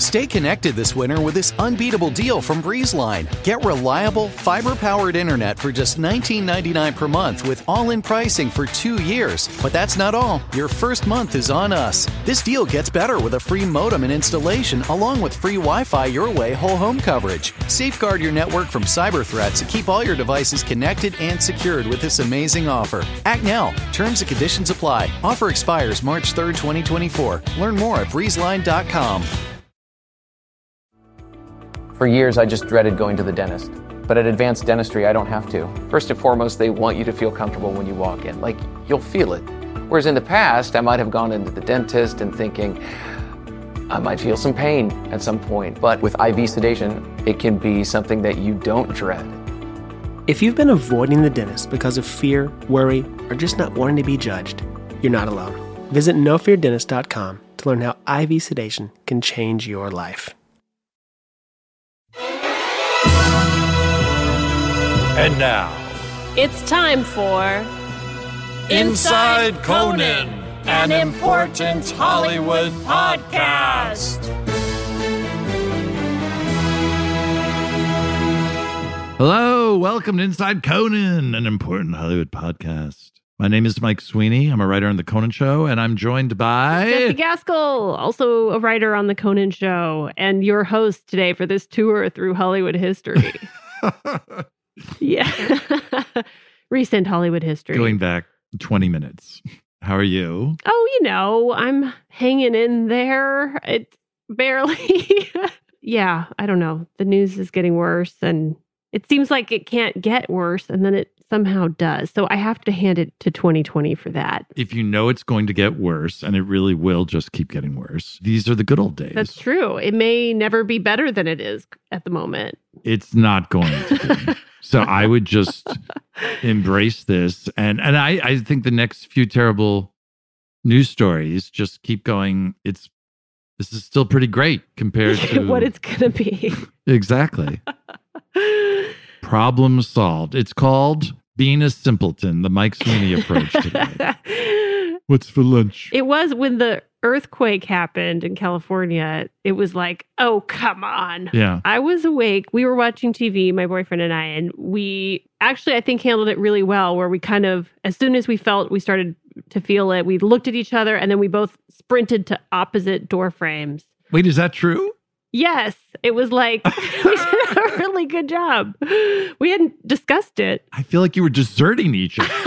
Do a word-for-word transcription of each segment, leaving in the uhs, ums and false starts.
Stay connected this winter with this unbeatable deal from BreezeLine. Get reliable, fiber-powered internet for just nineteen ninety-nine per month with all-in pricing for two years. But that's not all. Your first month is on us. This deal gets better with a free modem and installation, along with free Wi-Fi your way whole home coverage. Safeguard your network from cyber threats and keep all your devices connected and secured with this amazing offer. Act now. Terms and conditions apply. Offer expires March third, twenty twenty-four. Learn more at breeze line dot com. For years, I just dreaded going to the dentist. But at Advanced Dentistry, I don't have to. First and foremost, they want you to feel comfortable when you walk in. Like, you'll feel it. Whereas in the past, I might have gone into the dentist and thinking, I might feel some pain at some point. But with I V sedation, it can be something that you don't dread. If you've been avoiding the dentist because of fear, worry, or just not wanting to be judged, you're not alone. Visit no fear dentist dot com to learn how I V sedation can change your life. And now, it's time for Inside Conan, an important Hollywood podcast. Hello, welcome to Inside Conan, an important Hollywood podcast. My name is Mike Sweeney. I'm a writer on The Conan Show, and I'm joined by... Jesse Gaskell, also a writer on The Conan Show, and your host today for this tour through Hollywood history. Yeah. Recent Hollywood history. Going back twenty minutes. How are you? Oh, you know, I'm hanging in there. It barely. Yeah, I don't know. The news is getting worse, and it seems like it can't get worse, and then it somehow does. So I have to hand it to twenty twenty for that. If you know it's going to get worse, and it really will just keep getting worse, these are the good old days. That's true. It may never be better than it is at the moment. It's not going to be. So I would just embrace this. And and I, I think the next few terrible news stories just keep going. It's this is still pretty great compared to what it's going to be. Exactly. Problem solved. It's called being a simpleton, the Mike Sweeney approach today. What's for lunch? It was when the earthquake happened in California. It was like, oh, come on. Yeah. I was awake. We were watching T V, my boyfriend and I, and we actually, I think, handled it really well, where we kind of, as soon as we felt, we started to feel it, we looked at each other, and then we both sprinted to opposite door frames. Wait, is that true? Yes. It was like, we did a really good job. We hadn't discussed it. I feel like you were deserting each other.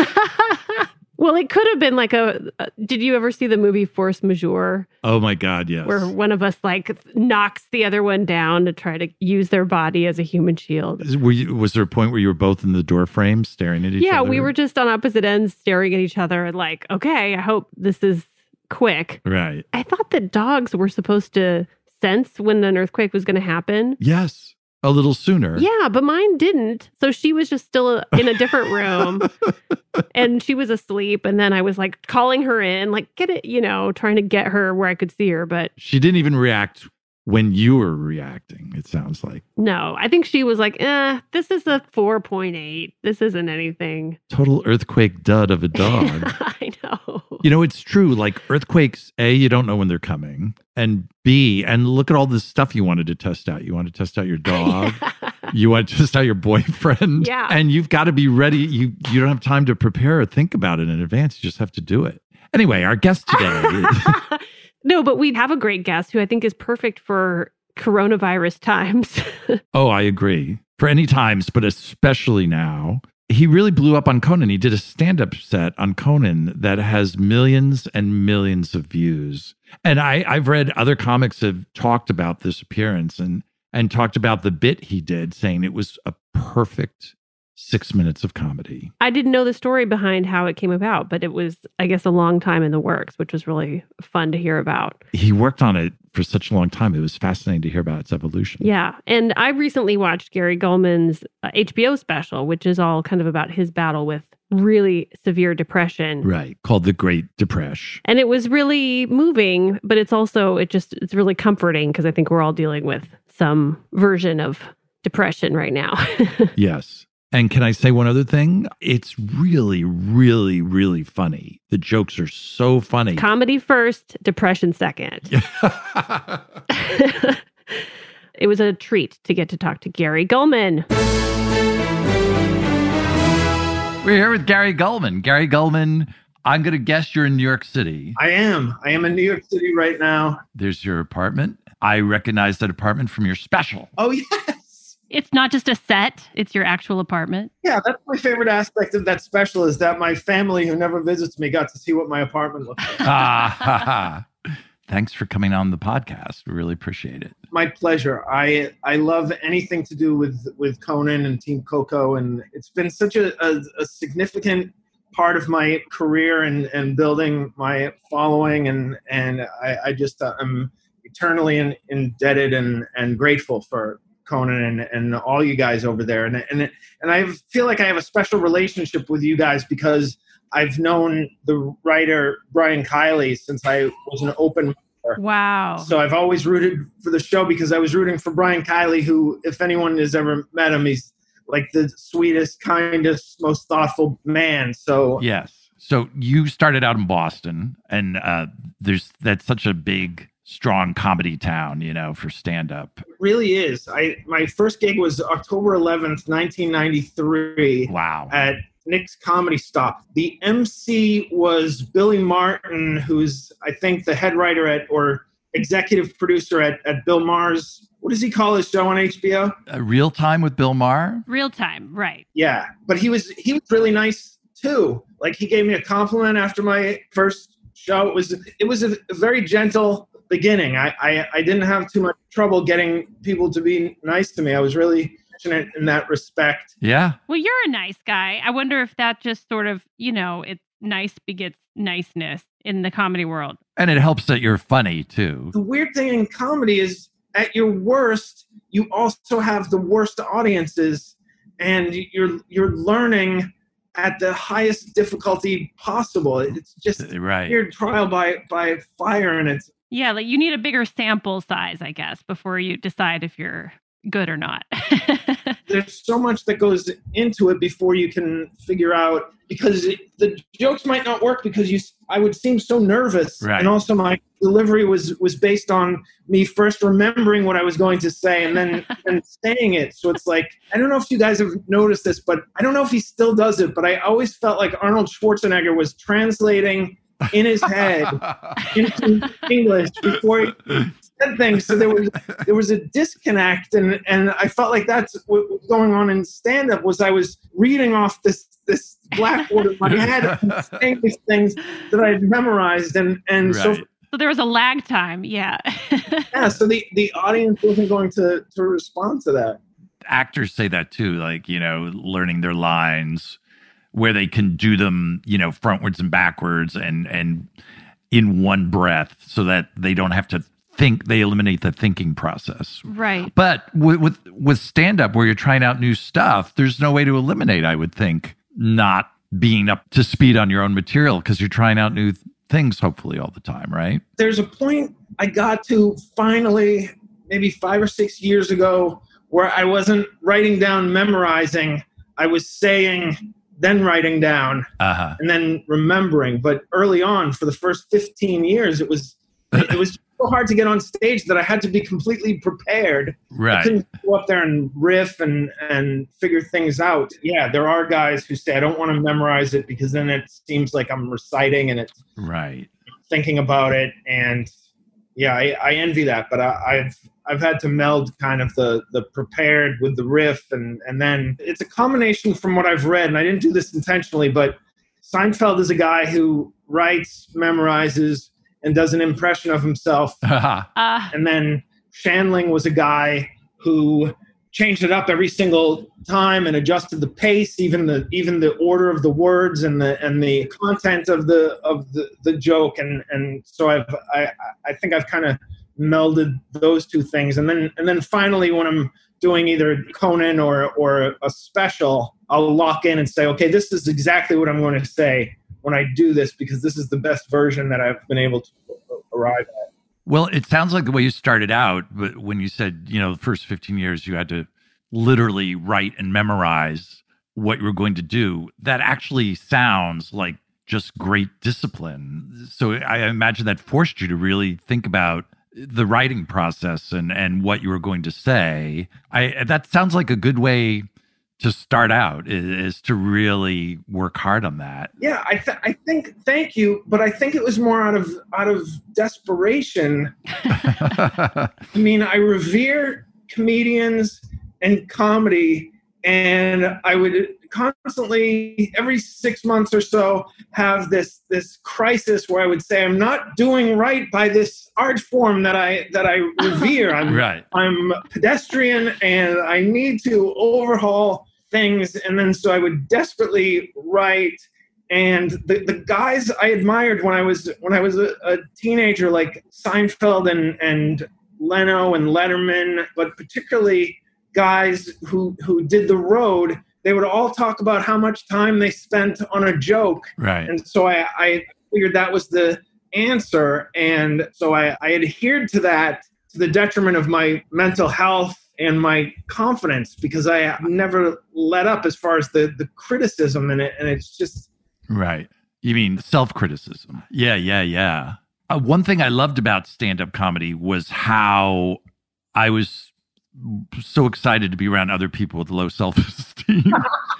Well, it could have been like a, uh, did you ever see the movie Force Majeure? Oh my God, yes. Where one of us like knocks the other one down to try to use their body as a human shield. Were you, was there a point where you were both in the door frame staring at each yeah, other? Yeah, we were just on opposite ends staring at each other and like, okay, I hope this is quick. Right. I thought that dogs were supposed to sense when an earthquake was going to happen. Yes. A little sooner. Yeah, but mine didn't. So she was just still in a different room and she was asleep. And then I was like calling her in, like, get it, you know, trying to get her where I could see her. But she didn't even react when you were reacting, it sounds like. No, I think she was like, eh, this is a four point eight. This isn't anything. Total earthquake dud of a dog. I know. You know, it's true. Like earthquakes, A, you don't know when they're coming. And B, and look at all this stuff you wanted to test out. You wanted to test out your dog. Yeah. You want to test out your boyfriend. Yeah. And you've got to be ready. You, you don't have time to prepare or think about it in advance. You just have to do it. Anyway, our guest today... No, but we have a great guest who I think is perfect for coronavirus times. Oh, I agree. For any times, but especially now. He really blew up on Conan. He did a stand-up set on Conan that has millions and millions of views. And I, I've read other comics have talked about this appearance and and talked about the bit he did, saying it was a perfect six minutes of comedy. I didn't know the story behind how it came about, but it was, I guess, a long time in the works, which was really fun to hear about. He worked on it for such a long time. It was fascinating to hear about its evolution. Yeah. And I recently watched Gary Gulman's uh, H B O special, which is all kind of about his battle with really severe depression. Right. Called The Great Depression. And it was really moving, but it's also, it just, it's really comforting because I think we're all dealing with some version of depression right now. Yes. And can I say one other thing? It's really, really, really funny. The jokes are so funny. Comedy first, depression second. it was a treat to get to talk to Gary Gulman. We're here with Gary Gulman. Gary Gulman, I'm going to guess you're in New York City. I am. I am in New York City right now. There's your apartment. I recognize that apartment from your special. Oh, yes. It's not just a set. It's your actual apartment. Yeah, that's my favorite aspect of that special is that my family who never visits me got to see what my apartment looks like. Ah, ha, ha. Thanks for coming on the podcast. We really appreciate it. My pleasure. I I love anything to do with, with Conan and Team Coco, and it's been such a, a, a significant part of my career and, and building my following, and and I, I just uh, I'm eternally in, indebted and, and grateful for Conan and, and all you guys over there, and and and I feel like I have a special relationship with you guys because I've known the writer Brian Kiley since I was an open. Wow. So I've always rooted for the show because I was rooting for Brian Kiley, who, if anyone has ever met him, he's like the sweetest, kindest, most thoughtful man. So yes. So you started out in Boston, and uh, there's that's such a big, strong comedy town, you know, for stand-up. It really is. I my first gig was October eleventh, nineteen ninety-three. Wow. At Nick's Comedy Stop. The M C was Billy Martin, who's, I think, the head writer at, or executive producer at, at Bill Maher's, what does he call his show on H B O? Uh, Real Time with Bill Maher? Real time, right. Yeah, but he was he was really nice, too. Like, he gave me a compliment after my first show. It was, it was a, a very gentle beginning. I, I, I didn't have too much trouble getting people to be nice to me. I was really in that respect. Yeah. Well, you're a nice guy. I wonder if that just sort of, you know, it nice begets niceness in the comedy world. And it helps that you're funny, too. The weird thing in comedy is at your worst, you also have the worst audiences, and you're you're learning at the highest difficulty possible. It's just right. a weird trial by, by fire, and it's... Yeah, like you need a bigger sample size, I guess, before you decide if you're good or not. There's so much that goes into it before you can figure out, because it, the jokes might not work because you I would seem so nervous. Right. And also my delivery was was based on me first remembering what I was going to say and then and saying it. So it's like, I don't know if you guys have noticed this, but I don't know if he still does it, but I always felt like Arnold Schwarzenegger was translating in his head into English before he said things. So there was there was a disconnect, and and I felt like that's what was going on in stand-up. Was I was reading off this this blackboard in my head and saying these things that I had memorized, and and right. so So there was a lag time, yeah. yeah. So the the audience wasn't going to to respond to that. Actors say that too, like, you know, learning their lines, where they can do them, you know, frontwards and backwards and and in one breath, so that they don't have to think. They eliminate the thinking process. Right. But with with, with stand-up, where you're trying out new stuff, there's no way to eliminate, I would think, not being up to speed on your own material, because you're trying out new th- things, hopefully, all the time, right? There's a point I got to finally, maybe five or six years ago, where I wasn't writing down, memorizing. I was saying, then writing down, uh-huh. and then remembering. But early on, for the first fifteen years, it was it was so hard to get on stage that I had to be completely prepared. Right. I couldn't go up there and riff and, and figure things out. Yeah, there are guys who say, I don't want to memorize it because then it seems like I'm reciting and it's right. thinking about it. And yeah, I, I envy that. But I, I've I've had to meld kind of the the prepared with the riff, and and then it's a combination from what I've read, and I didn't do this intentionally, but Seinfeld is a guy who writes, memorizes, and does an impression of himself. uh, And then Shandling was a guy who changed it up every single time and adjusted the pace, even the even the order of the words and the and the content of the of the, the joke. And and so I've I I think I've kind of melded those two things. And then and then finally, when I'm doing either Conan or or a special, I'll lock in and say, okay, this is exactly what I'm going to say when I do this, because this is the best version that I've been able to arrive at. Well, it sounds like the way you started out, but when you said, you know, the first fifteen years you had to literally write and memorize what you were going to do, that actually sounds like just great discipline. So I imagine that forced you to really think about the writing process and and what you were going to say. I that sounds like a good way to start out, is, is to really work hard on that. Yeah, I th- I think thank you, but I think it was more out of out of desperation. I mean, I revere comedians and comedy, and I would constantly, every six months or so, have this this crisis where I would say, I'm not doing right by this art form that I that I revere. I'm right. I'm pedestrian, and I need to overhaul things. And then so I would desperately write. And the, the guys I admired when I was when I was a, a teenager, like Seinfeld and and Leno and Letterman, but particularly guys who who did the road, they would all talk about how much time they spent on a joke. Right. And so I, I figured that was the answer. And so I, I adhered to that to the detriment of my mental health and my confidence, because I never let up as far as the, the criticism in it. And it's just... Right. You mean self-criticism. Yeah, yeah, yeah. Uh, one thing I loved about stand-up comedy was how I was so excited to be around other people with low self-esteem.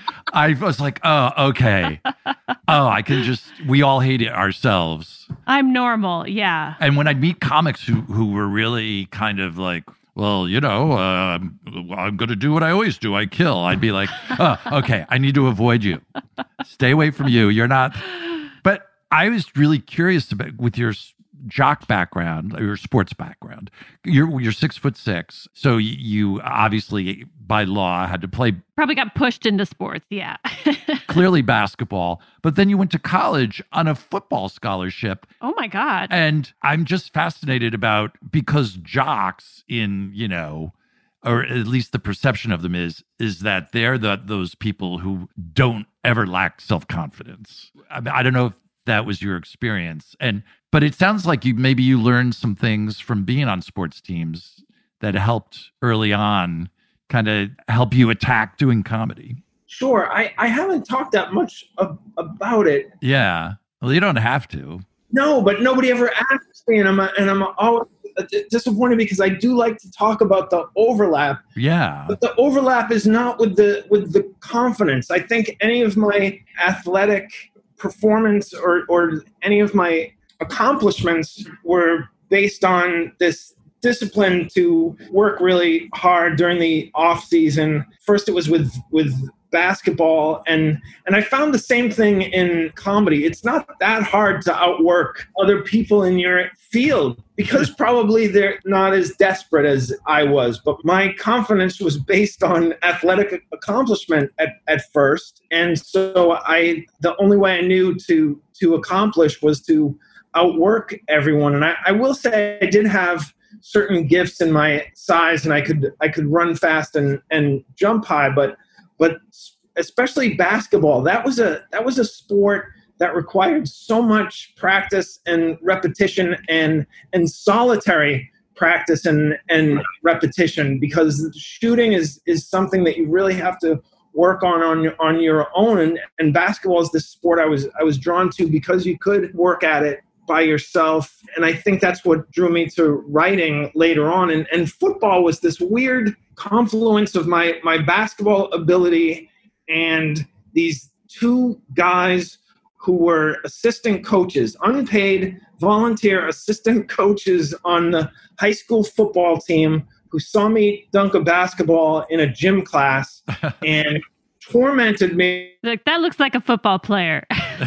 I was like, oh, okay. Oh, I can just, we all hate it ourselves. I'm normal, yeah. And when I'd meet comics who, who were really kind of like, well, you know, uh, I'm, I'm going to do what I always do. I kill. I'd be like, oh, okay, I need to avoid you. Stay away from you. You're not. But I was really curious about, with your jock background, your sports background, you're you're six foot six, so you obviously by law had to play. Probably got pushed into sports, yeah. Clearly basketball, but then you went to college on a football scholarship. Oh my God! And I'm just fascinated about, because jocks, in you know, or at least the perception of them is is that they're the those people who don't ever lack self-confidence. I mean, I don't know if that was your experience, and but it sounds like you maybe you learned some things from being on sports teams that helped early on, kind of help you attack doing comedy. Sure, I, I haven't talked that much ab- about it. Yeah, well, you don't have to. No, but nobody ever asks me, and I'm and I'm always disappointed because I do like to talk about the overlap. Yeah, but the overlap is not with the with the confidence. I think any of my athletic performance or or any of my accomplishments were based on this discipline to work really hard during the off season. First, it was with with basketball, and and I found the same thing in comedy. It's not that hard to outwork other people in your field, because probably they're not as desperate as I was. But my confidence was based on athletic accomplishment at, at first, and so I the only way I knew to to accomplish was to outwork everyone. And I, I will say I did have certain gifts in my size, and I could I could run fast and, and jump high, but but especially basketball, that was a that was a sport that required so much practice and repetition and and solitary practice and, and repetition, because shooting is is something that you really have to work on on your, on your own. And, and basketball is the sport I was I was drawn to because you could work at it by yourself. And I think that's what drew me to writing later on. And, and football was this weird confluence of my, my basketball ability and these two guys who were assistant coaches, unpaid volunteer assistant coaches on the high school football team, who saw me dunk a basketball in a gym class and tormented me. Like, that looks like a football player.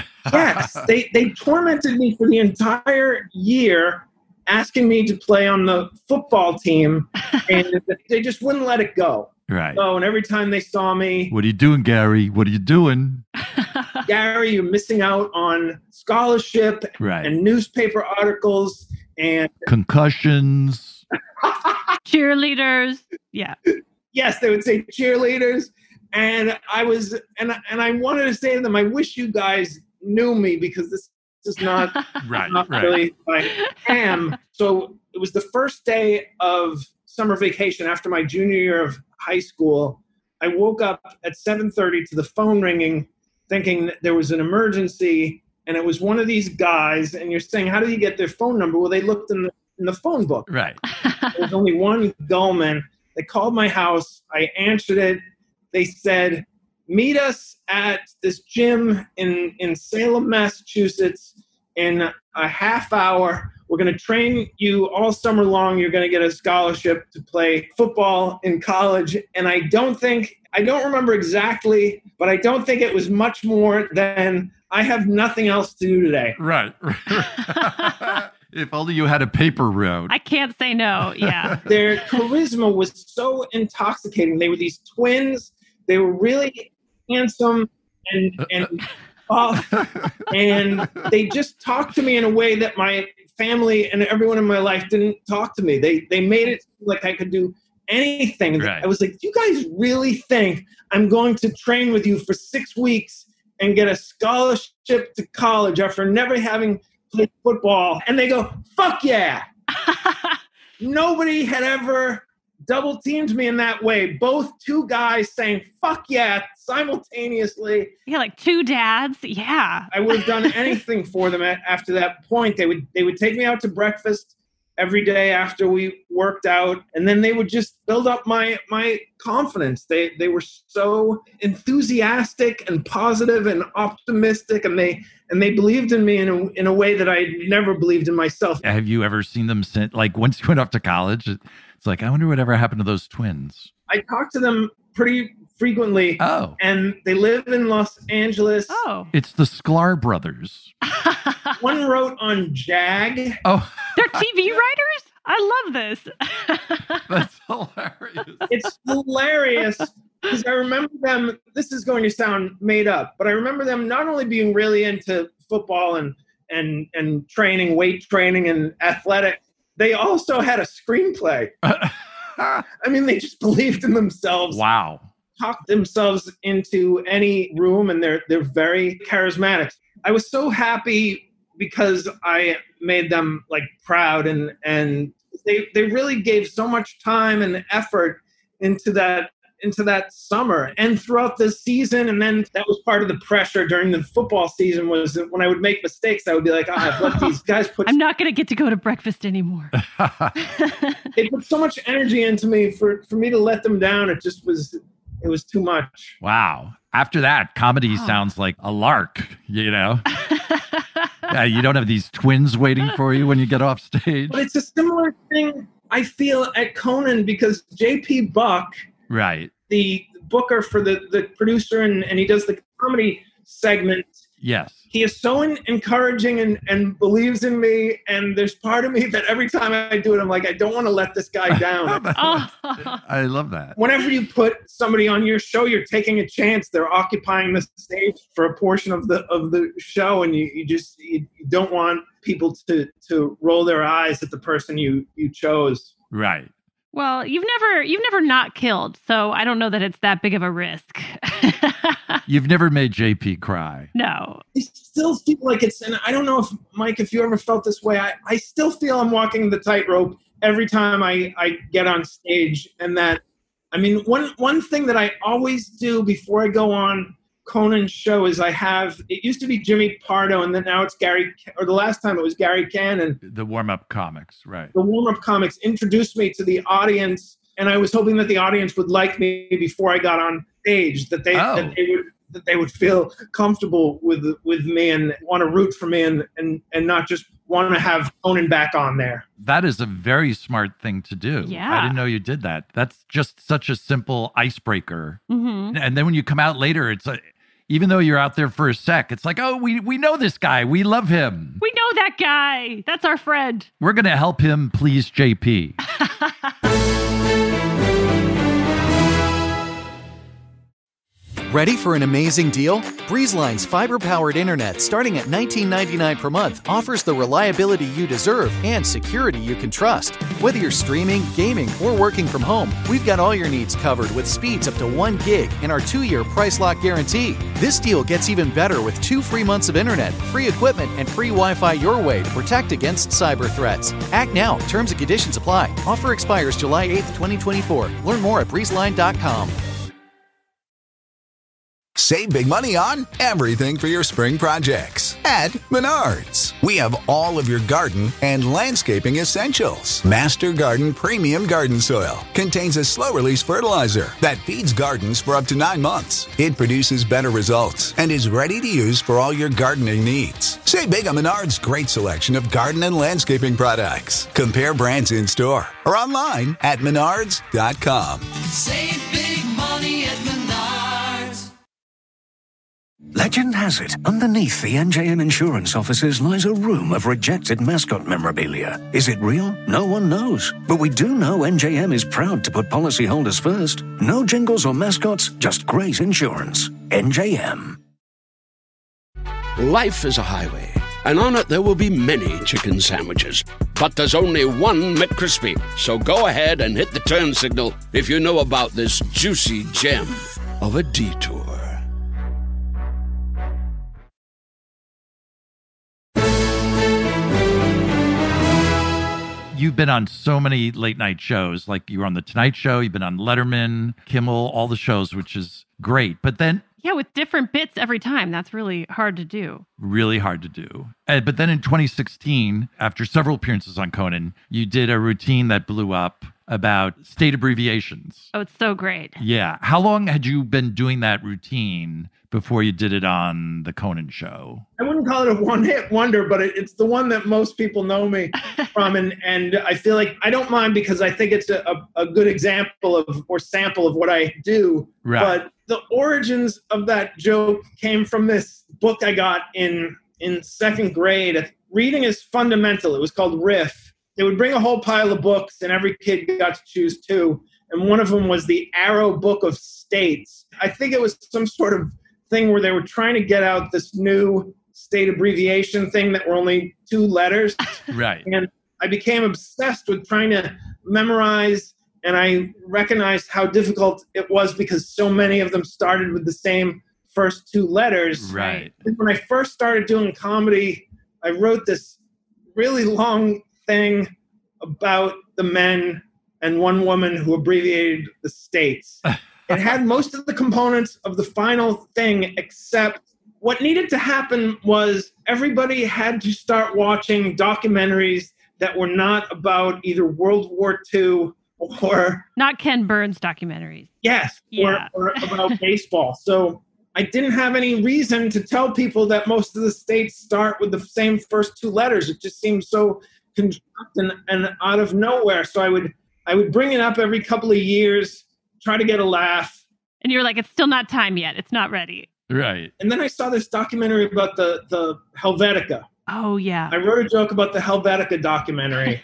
Yes, they, they tormented me for the entire year, asking me to play on the football team, and they just wouldn't let it go. Right. Oh, and every time they saw me, what are you doing, Gary? What are you doing? Gary, you're missing out on scholarship right. and newspaper articles and concussions, cheerleaders. Yeah. Yes, they would say cheerleaders, and I was, and and I wanted to say to them, I wish you guys knew me, because this is not, right, not right. really who I am. So it was the first day of summer vacation after my junior year of high school. I woke up at seven thirty to the phone ringing, thinking that there was an emergency, and it was one of these guys. And you're saying, how do you get their phone number? Well, they looked in the in the phone book. Right. There's only one Gullman. They called my house. I answered it. They said, meet us at this gym in, in Salem, Massachusetts in a half hour. We're going to train you all summer long. You're going to get a scholarship to play football in college. And I don't think, I don't remember exactly, but I don't think it was much more than I have nothing else to do today. Right. If only you had a paper route. I can't say no. Yeah. Their charisma was so intoxicating. They were these twins. They were really handsome and and buff, and they just talked to me in a way that my family and everyone in my life didn't talk to me. They they made it like I could do anything. Right. I was like, you guys really think I'm going to train with you for six weeks and get a scholarship to college after never having played football? And they go, fuck yeah. Nobody had ever double teamed me in that way. Both two guys saying, fuck yeah, simultaneously. Yeah, like two dads. Yeah. I would have done anything for them at, after that point. They would they would take me out to breakfast every day after we worked out, and then they would just build up my my confidence. They they were so enthusiastic and positive and optimistic, and they and they believed in me in a, in a way that I never believed in myself. Have you ever seen them since, like once you went off to college? It's like, I wonder whatever happened to those twins. I talk to them pretty frequently. Oh. And they live in Los Angeles. Oh. It's the Sklar brothers. One wrote on Jag. Oh. They're T V writers? I love this. That's hilarious. It's hilarious because I remember them, this is going to sound made up, but I remember them not only being really into football and and and training, weight training and athletics, they also had a screenplay. I mean, they just believed in themselves. Wow. Talked themselves into any room, and they're they're very charismatic. I was so happy because I made them like proud, and and they they really gave so much time and effort into that into that summer and throughout the season. And then that was part of the pressure during the football season, was that when I would make mistakes, I would be like, oh, I've let these guys put I'm not going to get to go to breakfast anymore. They put so much energy into me for, for me to let them down. It just was, it was too much. Wow. After that, comedy oh. sounds like a lark, you know? Yeah, you don't have these twins waiting for you when you get off stage. But it's a similar thing I feel at Conan, because J P Buck, right, the booker for the, the producer, and, and he does the comedy segment. Yes. He is so in, encouraging and, and believes in me. And there's part of me that every time I do it, I'm like, I don't want to let this guy down. Oh. I love that. Whenever you put somebody on your show, you're taking a chance. They're occupying the stage for a portion of the of the show. And you, you just you, you don't want people to, to roll their eyes at the person you, you chose. Right. Well, you've never you've never not killed, so I don't know that it's that big of a risk. You've never made J P cry. No. I still feel like it's, and I don't know if, Mike, if you ever felt this way, I, I still feel I'm walking the tightrope every time I, I get on stage. And that, I mean, one one thing that I always do before I go on Conan's show is I have, it used to be Jimmy Pardo, and then now it's Gary, or the last time it was Gary Cannon. The warm-up comics, right. The warm-up comics introduced me to the audience, and I was hoping that the audience would like me before I got on stage, that they oh. that they would that they would feel comfortable with with me and want to root for me, and and, and not just want to have Conan back on there. That is a very smart thing to do. Yeah. I didn't know you did that. That's just such a simple icebreaker. Mm-hmm. And then when you come out later, it's a, even though you're out there for a sec, it's like, oh, we, we know this guy. We love him. We know that guy. That's our friend. We're going to help him please J P. Ready for an amazing deal? BreezeLine's fiber-powered internet, starting at nineteen ninety-nine dollars per month, offers the reliability you deserve and security you can trust. Whether you're streaming, gaming, or working from home, we've got all your needs covered with speeds up to one gig and our two-year price lock guarantee. This deal gets even better with two free months of internet, free equipment, and free Wi-Fi your way to protect against cyber threats. Act now. Terms and conditions apply. Offer expires July eighth, twenty twenty-four. Learn more at breezeline dot com. Save big money on everything for your spring projects at Menards. We have all of your garden and landscaping essentials. Master Garden Premium Garden Soil contains a slow-release fertilizer that feeds gardens for up to nine months. It produces better results and is ready to use for all your gardening needs. Save big on Menards' great selection of garden and landscaping products. Compare brands in store or online at menards dot com. Save big money at Menards. Legend has it, underneath the N J M insurance offices lies a room of rejected mascot memorabilia. Is it real? No one knows. But we do know N J M is proud to put policyholders first. No jingles or mascots, just great insurance. N J M. Life is a highway, and on it there will be many chicken sandwiches. But there's only one McCrispy. So go ahead and hit the turn signal if you know about this juicy gem of a detour. You've been on so many late night shows, like you were on The Tonight Show, you've been on Letterman, Kimmel, all the shows, which is great. But then Yeah, with different bits every time. That's really hard to do. Really hard to do. Uh, but then in twenty sixteen, after several appearances on Conan, you did a routine that blew up about state abbreviations. Oh, it's so great. Yeah. How long had you been doing that routine before you did it on the Conan show? I wouldn't call it a one-hit wonder, but it, it's the one that most people know me from. And, and I feel like I don't mind because I think it's a, a, a good example of or sample of what I do. Right. But the origins of that joke came from this book I got in, in second grade. Reading is fundamental. It was called Riff. They would bring a whole pile of books, and every kid got to choose two. And one of them was the Arrow Book of States. I think it was some sort of thing where they were trying to get out this new state abbreviation thing that were only two letters. Right. And I became obsessed with trying to memorize, and I recognized how difficult it was because so many of them started with the same first two letters. Right. When I first started doing comedy, I wrote this really long thing about the men and one woman who abbreviated the states. It had most of the components of the final thing, except what needed to happen was everybody had to start watching documentaries that were not about either World War Two or... Not Ken Burns documentaries. Yes, Yeah. or, or about baseball. So I didn't have any reason to tell people that most of the states start with the same first two letters. It just seemed so constructed and, and out of nowhere. So I would I would bring it up every couple of years, try to get a laugh. And you're like, it's still not time yet. It's not ready. Right. And then I saw this documentary about the, the Helvetica. Oh, yeah. I wrote a joke about the Helvetica documentary.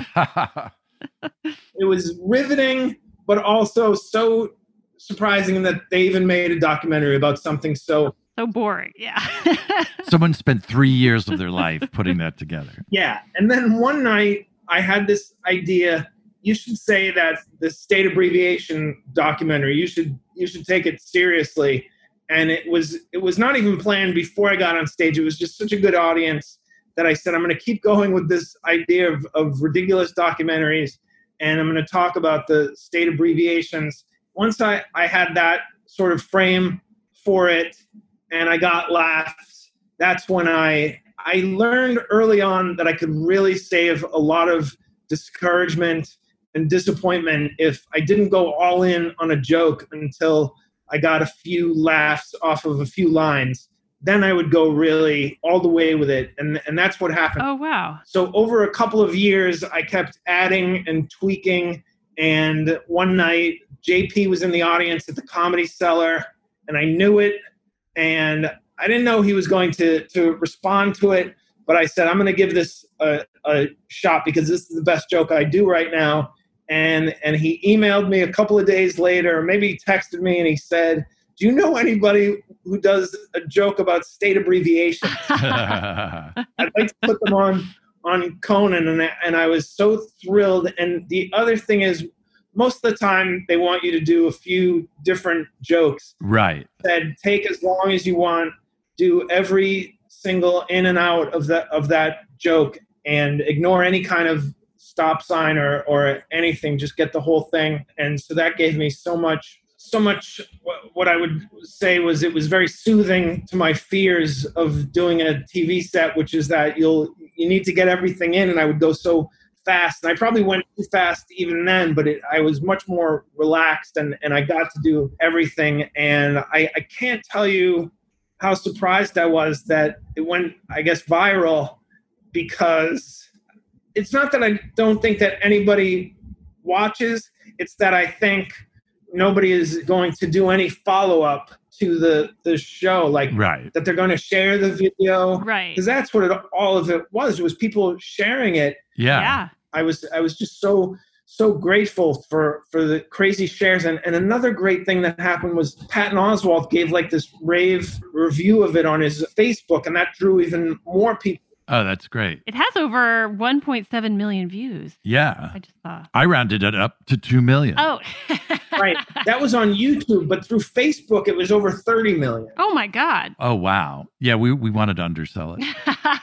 It was riveting, but also so surprising that they even made a documentary about something so... So boring, yeah. Someone spent three years of their life putting that together. Yeah. And then one night I had this idea, you should say that the state abbreviation documentary, you should you should take it seriously. And it was it was not even planned before I got on stage. It was just such a good audience that I said, I'm going to keep going with this idea of, of ridiculous documentaries, and I'm going to talk about the state abbreviations. Once I, I had that sort of frame for it and I got laughs, that's when I I learned early on that I could really save a lot of discouragement and disappointment if I didn't go all in on a joke until I got a few laughs off of a few lines. Then I would go really all the way with it. And, and that's what happened. Oh, wow. So over a couple of years, I kept adding and tweaking. And one night, J P was in the audience at the Comedy Cellar, and I knew it. And I didn't know he was going to, to respond to it. But I said, I'm going to give this a, a shot because this is the best joke I do right now. And and he emailed me a couple of days later, or maybe he texted me, and he said, do you know anybody who does a joke about state abbreviations? I'd like to put them on, on Conan, and I, and I was so thrilled. And the other thing is, most of the time, they want you to do a few different jokes. Right. Said, take as long as you want, do every single in and out of that of that joke, and ignore any kind of stop sign or or anything. Just get the whole thing. And so that gave me so much so much what I would say was it was very soothing to my fears of doing a T V set, which is that you'll you need to get everything in, and I would go so fast. And I probably went too fast even then, but it, I was much more relaxed, and, and I got to do everything. And I, I can't tell you how surprised I was that it went, I guess, viral, because it's not that I don't think that anybody watches. It's that I think nobody is going to do any follow-up to the, the show, like right. that they're going to share the video. Right. Because that's what it, all of it was. It was people sharing it. Yeah. Yeah. I was I was just so so grateful for, for the crazy shares. And, and another great thing that happened was Patton Oswalt gave like this rave review of it on his Facebook, and that drew even more people. Oh, that's great. It has over one point seven million views. Yeah. I just saw. I rounded it up to two million. Oh. Right. That was on YouTube, but through Facebook, it was over thirty million. Oh, my God. Oh, wow. Yeah, we, we wanted to undersell it.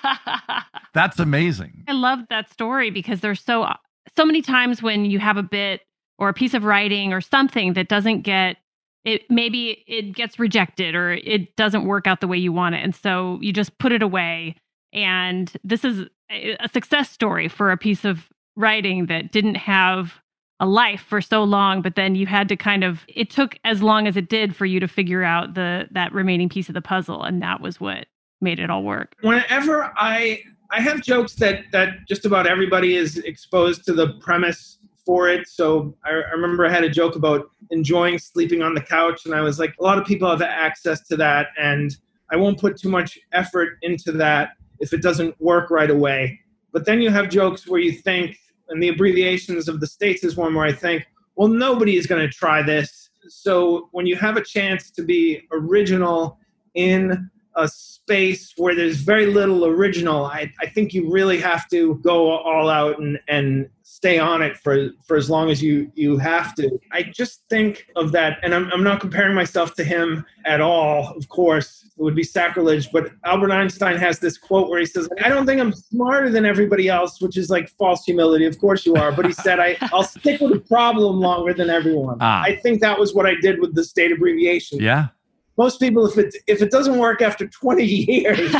That's amazing. I love that story because there's so so many times when you have a bit or a piece of writing or something that doesn't get it, maybe it gets rejected or it doesn't work out the way you want it. And so you just put it away. And this is a success story for a piece of writing that didn't have a life for so long, but then you had to kind of, it took as long as it did for you to figure out the that remaining piece of the puzzle. And that was what made it all work. Whenever I I have jokes that, that just about everybody is exposed to the premise for it. So I, I remember I had a joke about enjoying sleeping on the couch. And I was like, a lot of people have access to that. And I won't put too much effort into that if it doesn't work right away. But then you have jokes where you think, and the abbreviations of the States is one where I think, well, nobody is going to try this. So when you have a chance to be original in a space where there's very little original, I, I think you really have to go all out and, and stay on it for, for as long as you, you have to. I just think of that, and I'm, I'm not comparing myself to him at all, of course. It would be sacrilege, but Albert Einstein has this quote where he says, I don't think I'm smarter than everybody else, which is like false humility. Of course you are. But he said, I, I'll stick with the problem longer than everyone. Ah. I think that was what I did with the state abbreviation. Yeah. Most people, if it if it doesn't work after twenty years,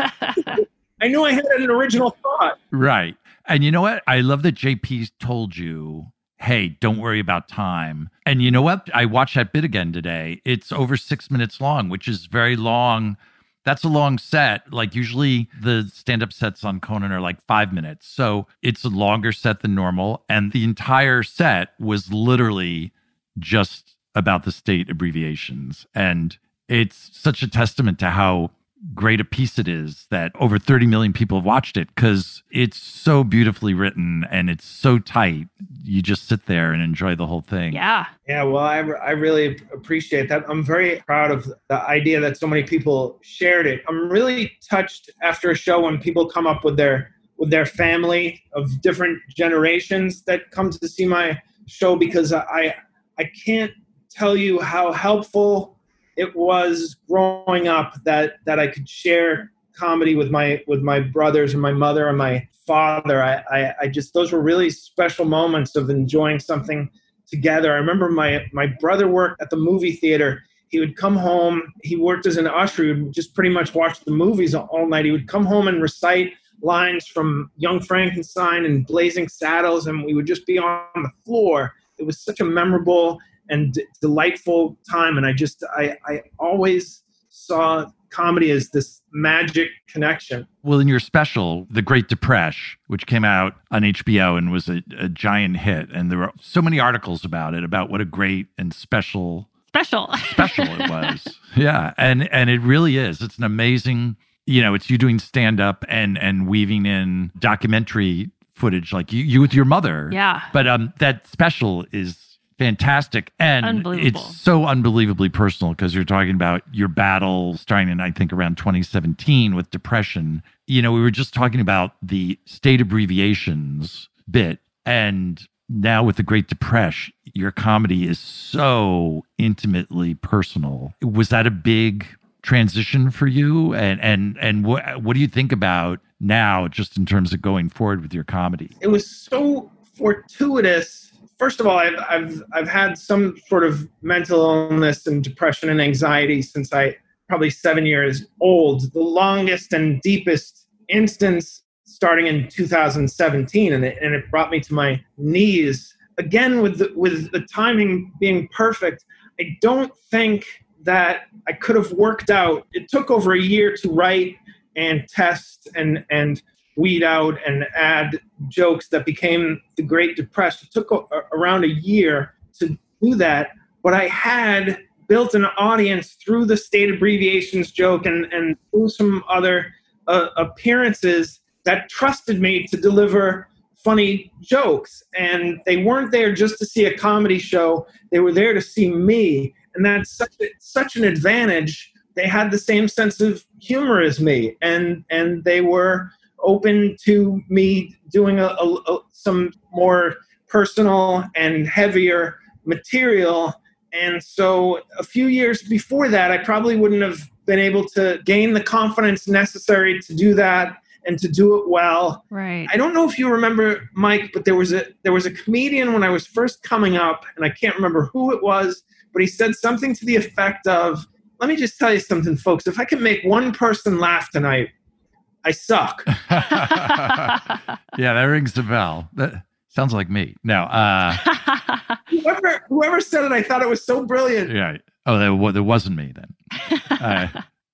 I knew I had an original thought. Right. And you know what? I love that J P told you, hey, don't worry about time. And you know what? I watched that bit again today. It's over six minutes long, which is very long. That's a long set. Like usually the stand-up sets on Conan are like five minutes. So it's a longer set than normal. And the entire set was literally just about the state abbreviations. And it's such a testament to how great a piece it is that over thirty million people have watched it, because it's so beautifully written and it's so tight. You just sit there and enjoy the whole thing. Yeah. Yeah, well, I, I really appreciate that. I'm very proud of the idea that so many people shared it. I'm really touched after a show when people come up with their with their family of different generations that come to see my show, because I I can't tell you how helpful it was growing up that, that I could share comedy with my with my brothers and my mother and my father. I, I, I just, those were really special moments of enjoying something together. I remember my, my brother worked at the movie theater. He would come home. He worked as an usher. He would just pretty much watch the movies all night. He would come home and recite lines from Young Frankenstein and Blazing Saddles, and we would just be on the floor. It was such a memorable and d- delightful time. And I just, I, I always saw comedy as this magic connection. Well, in your special, The Great Depression, which came out on H B O and was a, a giant hit, and there were so many articles about it, about what a great and special Special. special it was. Yeah. And, and it really is. It's an amazing, you know, it's you doing stand-up and, and weaving in documentary footage, like you, you with your mother. Yeah. But um, that special is fantastic, and it's so unbelievably personal, because you're talking about your battle starting in, I think, around twenty seventeen with depression. You know, we were just talking about the state abbreviations bit, and now with the Great Depression, your comedy is so intimately personal. Was that a big transition for you? And and and what what do you think about now, just in terms of going forward with your comedy? It was so fortuitous first of all, I've, I've, I've had some sort of mental illness and depression and anxiety since I probably seven years old. The longest and deepest instance starting in two thousand seventeen, and it, and it brought me to my knees. Again, with the, with the timing being perfect, I don't think that I could have worked out. It took over a year to write and test and, and weed out and add jokes that became the Great Depression. It took a, around a year to do that, but I had built an audience through the state abbreviations joke and, and through some other uh, appearances that trusted me to deliver funny jokes. And they weren't there just to see a comedy show. They were there to see me. And that's such, a, such an advantage. They had the same sense of humor as me. And, and they were open to me doing a, a, a, some more personal and heavier material. And so a few years before that, I probably wouldn't have been able to gain the confidence necessary to do that and to do it well. Right. I don't know if you remember, Mike, but there was a there was a comedian when I was first coming up, and I can't remember who it was, but he said something to the effect of, let me just tell you something, folks. If I can make one person laugh tonight, I suck. Yeah, that rings a bell. That sounds like me. No. Uh, whoever, whoever said it, I thought it was so brilliant. Yeah. Oh, that, well, that wasn't me then. Uh,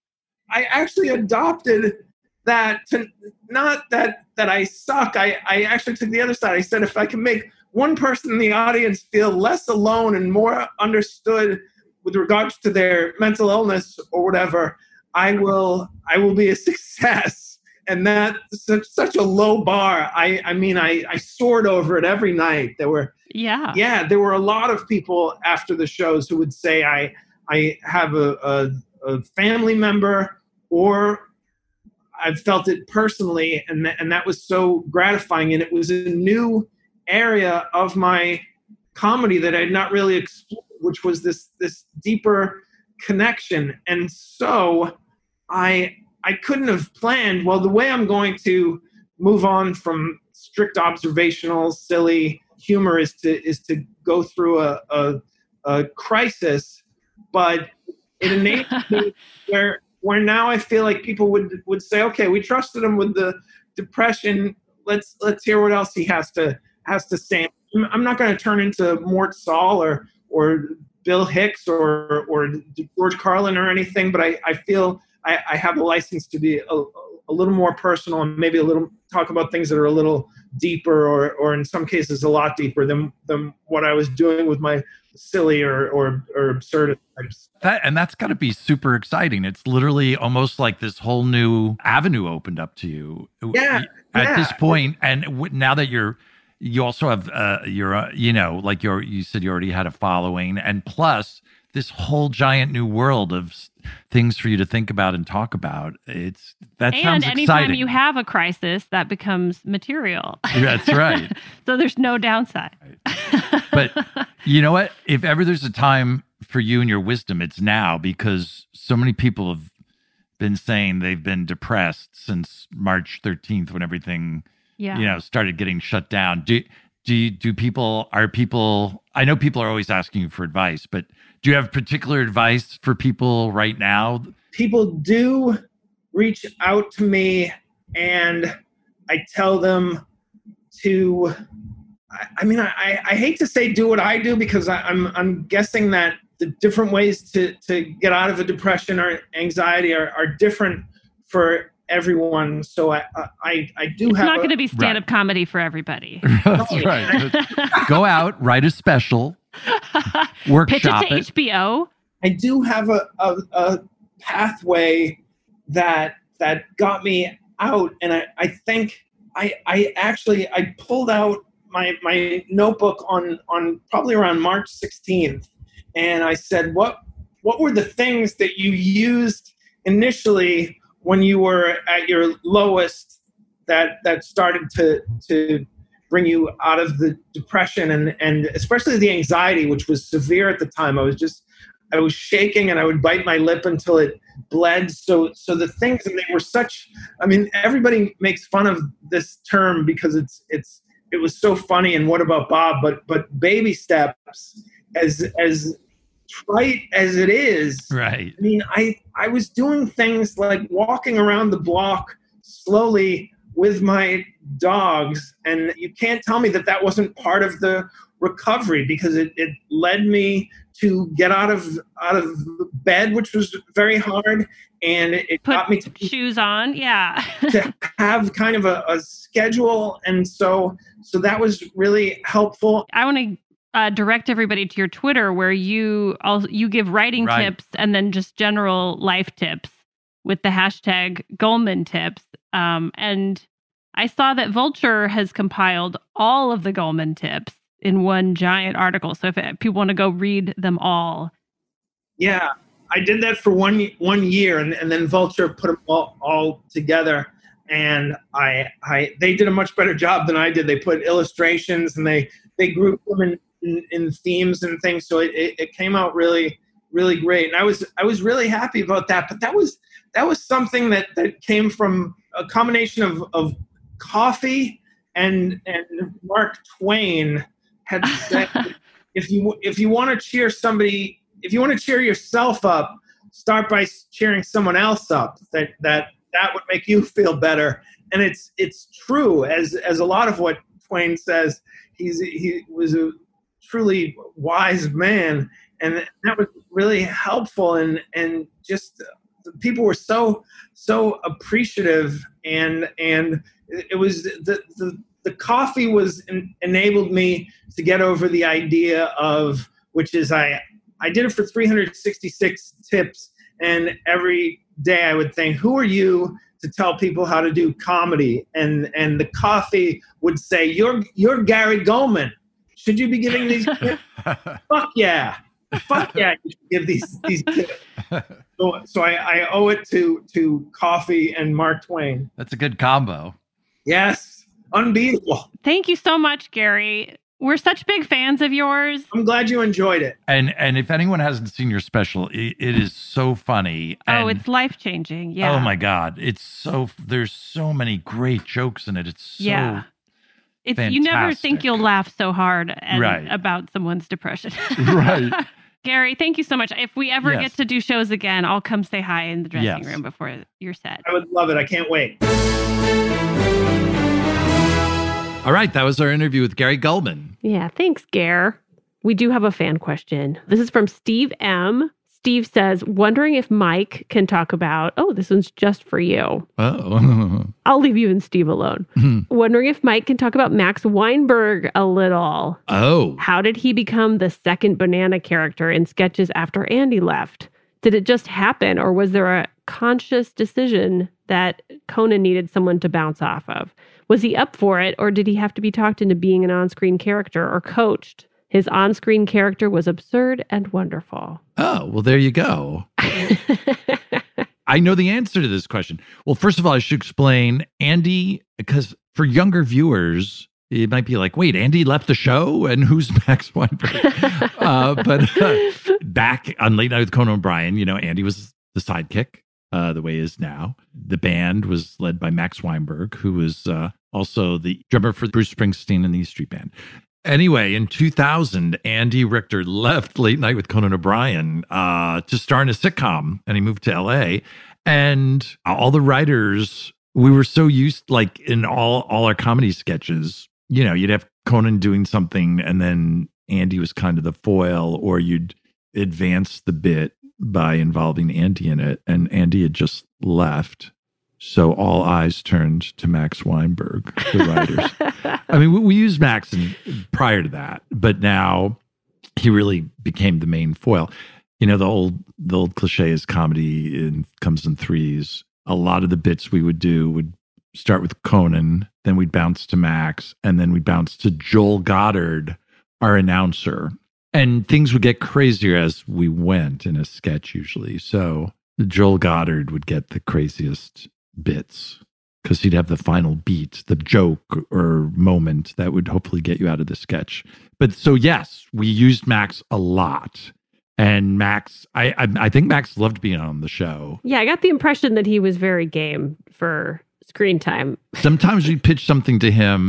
I actually adopted that to not that that I suck. I, I actually took the other side. I said, if I can make one person in the audience feel less alone and more understood with regards to their mental illness or whatever, I will I will be a success. And that's such, such a low bar. I, I mean, I, I soared over it every night. There were yeah yeah there were a lot of people after the shows who would say I I have a, a, a family member, or I've felt it personally, and th- and that was so gratifying. And it was a new area of my comedy that I had not really explored, which was this this deeper connection. And so I I couldn't have planned, well, the way I'm going to move on from strict observational, silly humor is to is to go through a a, a crisis, but it enabled me where. Where now I feel like people would, would say, okay, we trusted him with the depression. Let's let's hear what else he has to has to say. I'm not going to turn into Mort Saul or or Bill Hicks or or George Carlin or anything, but I, I feel I, I have a license to be a, a little more personal and maybe a little talk about things that are a little deeper or or in some cases a lot deeper than than what I was doing with my silly or or, or absurd types. That, and that's got to be super exciting. It's literally almost like this whole new avenue opened up to you. Yeah. At yeah. this point, and w- now that you're, you also have, uh, you're, uh, you know, like you're, you said you already had a following, and plus this whole giant new world of s- things for you to think about and talk about. It's that and sounds anytime exciting. you have a crisis, that becomes material. That's right. So there's no downside. But you know what? If ever there's a time for you and your wisdom, it's now, because so many people have been saying they've been depressed since March thirteenth when everything, yeah. you know, started getting shut down. Do do you, do people are people? I know people are always asking you for advice, but do you have particular advice for people right now? People do reach out to me, and I tell them to. I, I mean, I, I hate to say do what I do, because I, I'm I'm guessing that the different ways to, to get out of a depression or anxiety are, are different for everyone. So I I, I do it's have. It's not going to be stand-up right. comedy for everybody. That's right. Go out, write a special, workshop Pitch it to it. H B O. I do have a, a, a pathway that that got me out, and I, I think I I actually I pulled out my my notebook on on probably around March sixteenth. And I said, what what were the things that you used initially when you were at your lowest that that started to to bring you out of the depression and, and especially the anxiety, which was severe at the time. I was just I was shaking, and I would bite my lip until it bled. So so the things, and they were such, I mean, everybody makes fun of this term because it's it's it was so funny and What About Bob, but but Baby Steps, as as trite as it is, right? I mean, I I was doing things like walking around the block slowly with my dogs, and you can't tell me that that wasn't part of the recovery, because it, it led me to get out of out of bed, which was very hard, and it, it Put got me to shoes on, yeah. to have kind of a, a schedule, and so so that was really helpful. I want to uh, direct everybody to your Twitter, where you also you give writing Right. tips and then just general life tips with the hashtag Goldman Tips. Um, and I saw that Vulture has compiled all of the Goldman tips in one giant article. So if it, people want to go read them all. Yeah, I did that for one one year, and, and then Vulture put them all, all together, and I I they did a much better job than I did. They put illustrations, and they they grouped them in, in, in themes and things, so it, it, it came out really really great, and I was I was really happy about that. But that was that was something that, that came from a combination of, of coffee and and Mark Twain had said, if you if you want to cheer somebody, if you want to cheer yourself up, start by cheering someone else up. That that that would make you feel better. And it's it's true, as as a lot of what Twain says. He's he was a truly wise man, and that was really helpful. And and just uh, people were so so appreciative, and and it was the the. The coffee was en- enabled me to get over the idea of, which is I I did it for three hundred sixty-six tips, and every day I would think, who are you to tell people how to do comedy? And and the coffee would say, you're you're Gary Goldman. Should you be giving these tips? Fuck yeah. Fuck yeah, you should give these these tips. So, so I, I owe it to to coffee and Mark Twain. That's a good combo. Yes. Unbeatable. Thank you so much, Gary. We're such big fans of yours. I'm glad you enjoyed it. And and if anyone hasn't seen your special, it, it is so funny. Oh, And, it's life-changing. Yeah. oh my God. It's so, there's so many great jokes in it. It's so Yeah. It's you never think fantastic. you'll laugh so hard and, Right. about someone's depression. Right. Gary, thank you so much. If we ever Yes. get to do shows again, I'll come say hi in the dressing Yes. room before your set. I would love it. I can't wait. All right. That was our interview with Gary Goldman. Yeah, thanks, Gare. We do have a fan question. This is from Steve M. Steve says, wondering if Mike can talk about, oh, this one's just for you. Oh. I'll leave you and Steve alone. Wondering if Mike can talk about Max Weinberg a little. Oh. How did he become the second banana character in sketches after Andy left? Did it just happen, or was there a conscious decision that Conan needed someone to bounce off of? Was he up for it, or did he have to be talked into being an on-screen character or coached? His on-screen character was absurd and wonderful. Oh, well, there you go. I know the answer to this question. Well, first of all, I should explain Andy, because for younger viewers, it might be like, wait, Andy left the show? And who's Max Weinberg? uh, but uh, back on Late Night with Conan O'Brien, you know, Andy was the sidekick, uh, the way he is now. The band was led by Max Weinberg, who was uh, also the drummer for Bruce Springsteen and the E Street Band. Anyway, in two thousand, Andy Richter left Late Night with Conan O'Brien uh, to star in a sitcom, and he moved to L A. And all the writers, we were so used, like in all, all our comedy sketches, you know, you'd have Conan doing something, and then Andy was kind of the foil, or you'd advance the bit by involving Andy in it. And Andy had just left. So all eyes turned to Max Weinberg, the writers. I mean, we, we used Max in, prior to that, but now he really became the main foil. You know, the old the old cliche is comedy in, comes in threes. A lot of the bits we would do would start with Conan, then we'd bounce to Max, and then we'd bounce to Joel Goddard, our announcer. And things would get crazier as we went in a sketch usually. So Joel Goddard would get the craziest bits because he'd have the final beat, the joke or moment that would hopefully get you out of the sketch. But so, yes, we used Max a lot. And Max, I, I I think Max loved being on the show. Yeah, I got the impression that he was very game for screen time. Sometimes we pitch something to him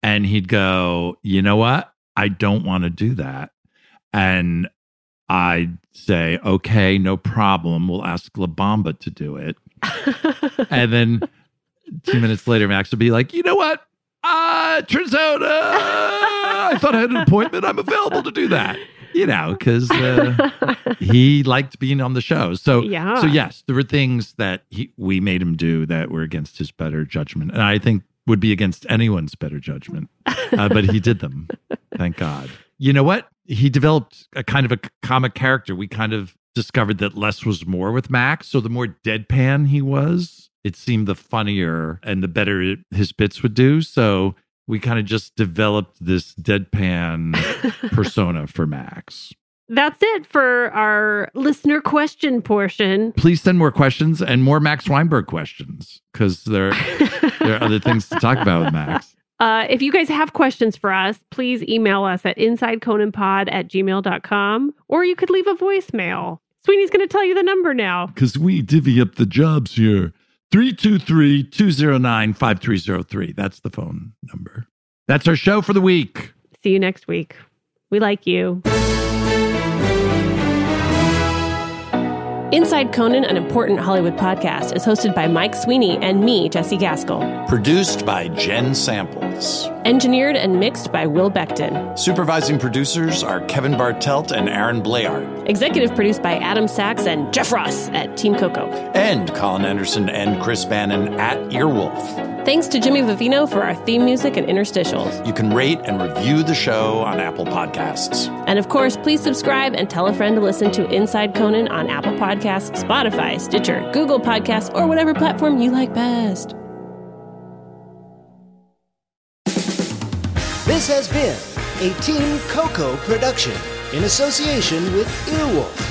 And he'd go, you know what? I don't want to do that. And I'd say, okay, no problem. We'll ask La Bamba to do it. And then two minutes later, Max would be like, you know what? Uh, turns out uh, I thought I had an appointment. I'm available to do that. You know, because uh, he liked being on the show. So, yeah. so yes, there were things that he, we made him do that were against his better judgment. And I think would be against anyone's better judgment. Uh, but he did them. Thank God. You know what? He developed a kind of a comic character. We kind of discovered that less was more with Max. So the more deadpan he was, it seemed the funnier and the better it, his bits would do. So we kind of just developed this deadpan persona for Max. That's it for our listener question portion. Please send more questions and more Max Weinberg questions, because there, there are other things to talk about with Max. Uh, if you guys have questions for us, please email us at insideconanpod at gmail dot com, or you could leave a voicemail. Sweeney's going to tell you the number now. Because we divvy up the jobs here. three two three, two zero nine, five three zero three. That's the phone number. That's our show for the week. See you next week. We like you. Inside Conan, an important Hollywood podcast, is hosted by Mike Sweeney and me, Jesse Gaskell. Produced by Jen Samples. Engineered and mixed by Will Beckton. Supervising producers are Kevin Bartelt and Aaron Blayard. Executive produced by Adam Sachs and Jeff Ross at Team Coco. And Colin Anderson and Chris Bannon at Earwolf. Thanks to Jimmy Vivino for our theme music and interstitials. You can rate and review the show on Apple Podcasts. And of course, please subscribe and tell a friend to listen to Inside Conan on Apple Podcasts, Spotify, Stitcher, Google Podcasts, or whatever platform you like best. This has been a Team Coco production in association with Earwolf.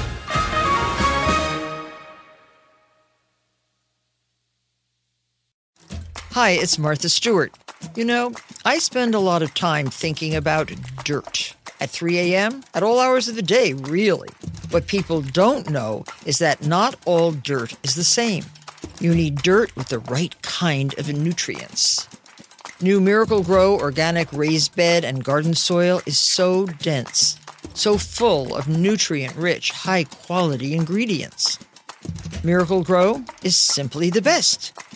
Hi, it's Martha Stewart. You know, I spend a lot of time thinking about dirt. At three a.m., at all hours of the day, really. What people don't know is that not all dirt is the same. You need dirt with the right kind of nutrients. New Miracle-Gro organic raised bed and garden soil is so dense, so full of nutrient-rich, high-quality ingredients. Miracle-Gro is simply the best.